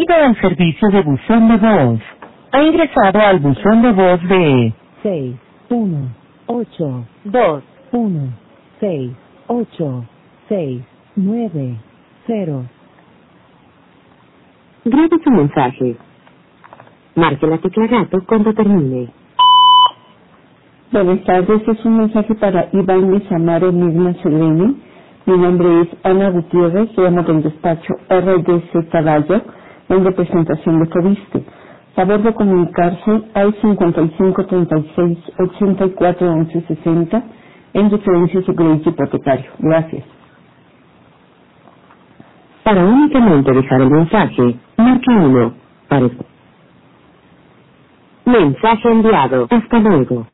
Bienvenido al servicio de buzón de voz. Ha ingresado al buzón de voz de 6, 1, 8, 2, 1, 6, 8, 6, 9, 0. Grabe su mensaje. Marque la tecla gato cuando termine. Buenas tardes, es un mensaje para Iván Lizamaro Mirna Cervini. Mi nombre es Ana Gutiérrez, llamo del despacho RDC Caballo, en representación de Coviste. Favor de comunicarse al 55 36 84 11 60 en referencia a su crédito hipotecario. Gracias. Para únicamente dejar el mensaje, marque 1. Mensaje enviado. Hasta luego.